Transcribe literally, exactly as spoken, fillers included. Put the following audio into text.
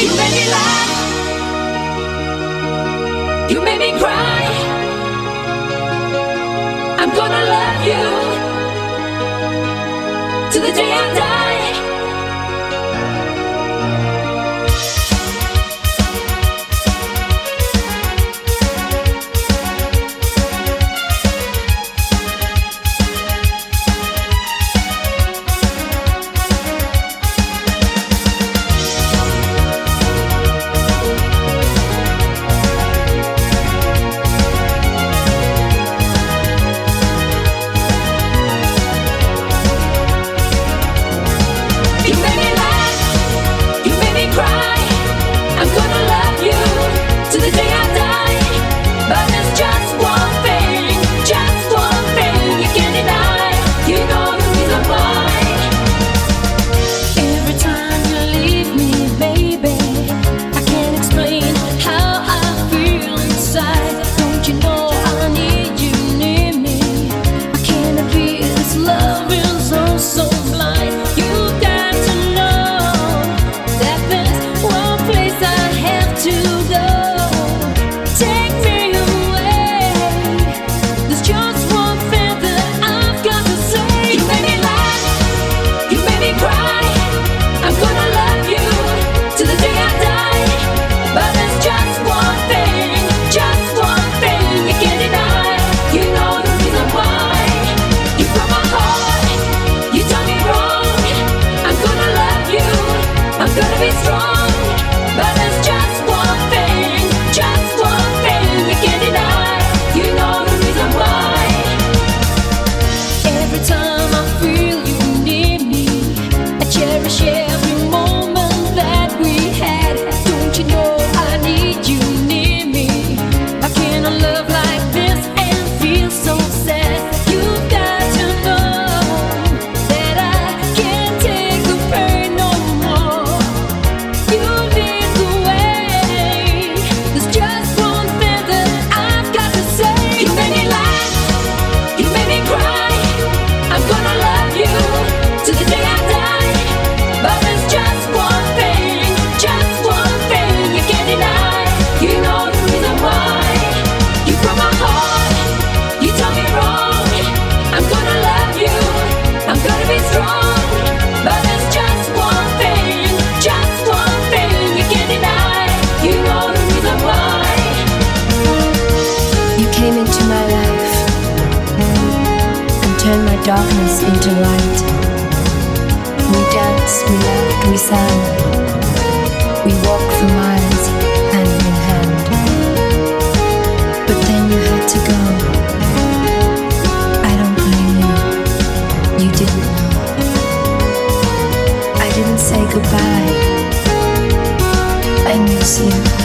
You made me laugh. You made me cry. I'm gonna love you till the day I die. Darkness into light. We danced, we laughed, we sang. We walked for miles, hand in hand. But then you had to go. I don't blame you. You didn't know. I didn't say goodbye. I miss you.